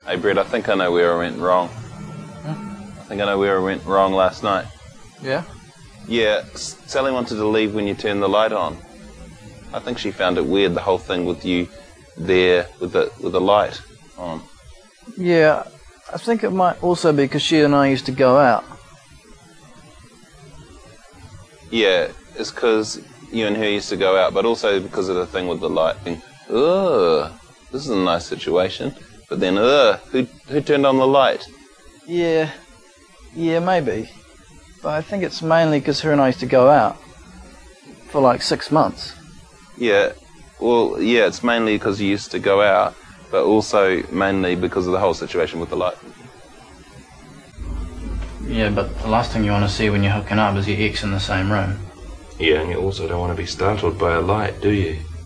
Hey, Brett, I think I know where I went wrong. I think I know where I went wrong last night. Yeah? Yeah, Sally wanted to leave when you turned the light on. I think she found it weird, the whole thing with you there with the light on. Yeah, I think it might also be because she and I used to go out. Yeah, it's because you and her used to go out, but also because of the thing with the light. Ugh, this is a nice situation. But then, who turned on the light? Yeah, maybe. But I think it's mainly because her and I used to go out for like 6 months. Yeah, well, yeah, it's mainly because you used to go out, but also mainly because of the whole situation with the light. Yeah, but the last thing you want to see when you're hooking up is your ex in the same room. Yeah, and you also don't want to be startled by a light, do you?